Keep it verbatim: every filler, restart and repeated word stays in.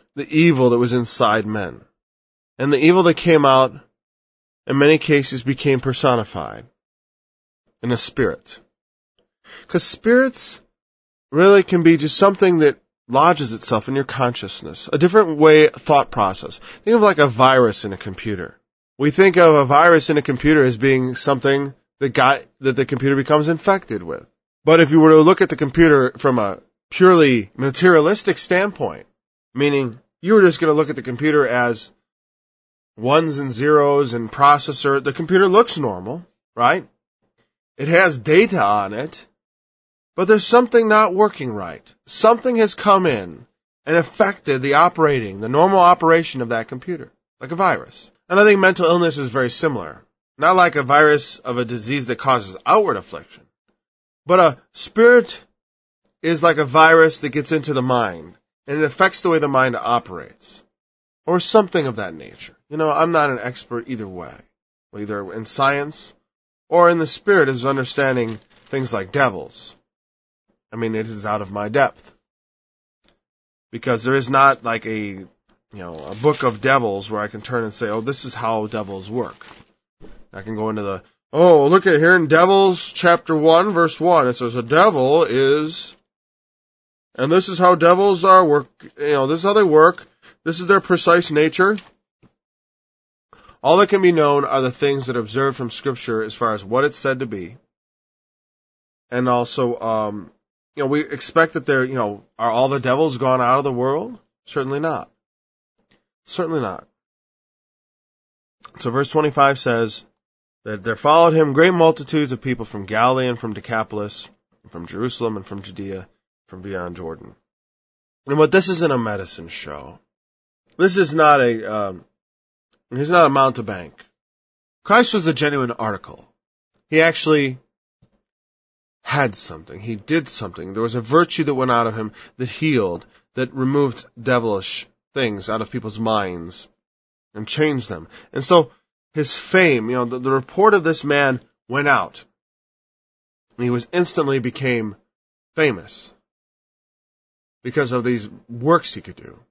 the evil that was inside men. And the evil that came out, in many cases, became personified in a spirit. Because spirits really can be just something that lodges itself in your consciousness, a different way, thought process. Think of like a virus in a computer. We think of a virus in a computer as being something that got, that the computer becomes infected with. But if you were to look at the computer from a purely materialistic standpoint, meaning you were just going to look at the computer as ones and zeros and processor, the computer looks normal, right? It has data on it, but there's something not working right. Something has come in and affected the operating, the normal operation of that computer, like a virus. And I think mental illness is very similar. Not like a virus of a disease that causes outward affliction, but a spirit is like a virus that gets into the mind, and it affects the way the mind operates, or something of that nature. You know, I'm not an expert either way, either in science or in the spirit as understanding things like devils. I mean, it is out of my depth. Because there is not like a, you know, a book of devils where I can turn and say, oh, this is how devils work. I can go into the, oh, look at here in Devils chapter one, verse one. It says a devil is, and this is how devils are work, you know, this is how they work. This is their precise nature. All that can be known are the things that are observed from Scripture as far as what it's said to be. And also, um, you know, we expect that there, you know, are all the devils gone out of the world? Certainly not. Certainly not. So verse twenty-five says that there followed him great multitudes of people from Galilee and from Decapolis, and from Jerusalem and from Judea, from beyond Jordan. And what this isn't a medicine show. This is not a, um, he's not a mountebank. Christ was a genuine article. He actually had something. He did something. There was a virtue that went out of him that healed, that removed devilish things out of people's minds and changed them. And so his fame, you know, the, the report of this man went out. And he was instantly became famous because of these works he could do.